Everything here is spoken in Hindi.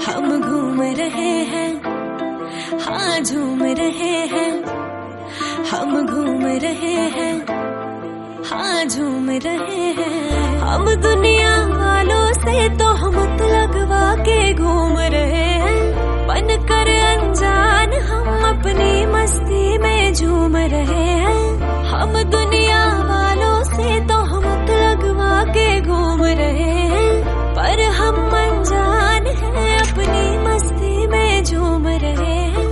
हम घूम रहे हैं, हाँ झूम रहे हैं। हम घूम रहे हैं, हाँ झूम रहे हैं। हम दुनिया वालों से तो हम लगवा के घूम रहे